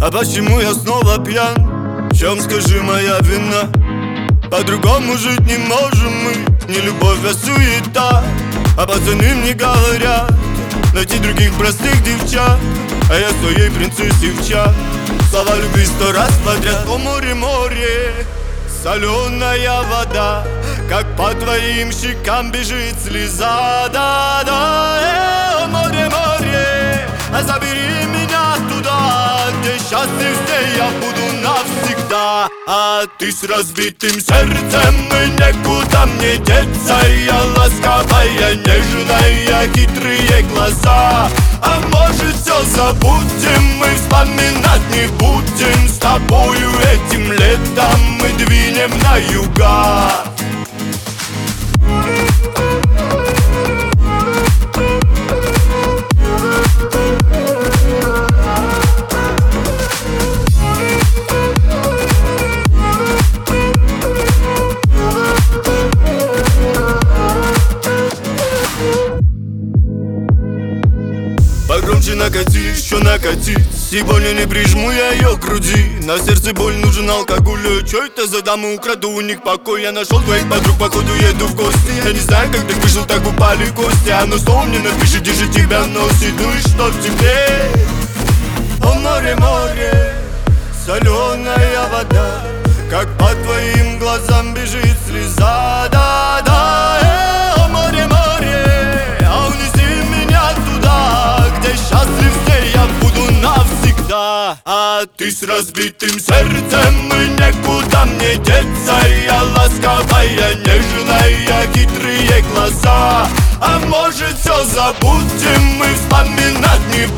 А почему я снова пьян? В чем, скажи, моя вина? По-другому жить не можем мы. Не любовь, а суета. А пацаны мне говорят найти других простых девчат. А я своей принцессе в чат слова любви 100 раз подряд. О море, море, соленая вода, как по твоим щекам бежит слеза. Да, да, о море, море, забери меня туда, где счастлив, где я буду навсегда. А ты с разбитым сердцем, и некуда мне деться. Я ласковая, нежная, хитрые глаза. А может все забудем, мы вспоминать не будем. С тобою этим летом мы двинем на юга. Погромче накати, еще накати. Сегодня не прижму я ее к груди. На сердце боль, нужен алкоголь. Че это за дамы, украду у них покой. Я нашел твоих подруг, походу еду в гости. Я не знаю, как ты вышел, так упали кости. Оно сон мне напишет, держи тебя носит. Ну и что теперь? О море, море, соленая вода, как по твоим глазам бежит слеза. Да, да, о море, море, а унеси меня туда, где счастлив, где я буду навсегда. А ты с разбитым сердцем, и некуда мне деться. Я ласковая, нежная, хитрые глаза. А может все забудем, мы вспоминать не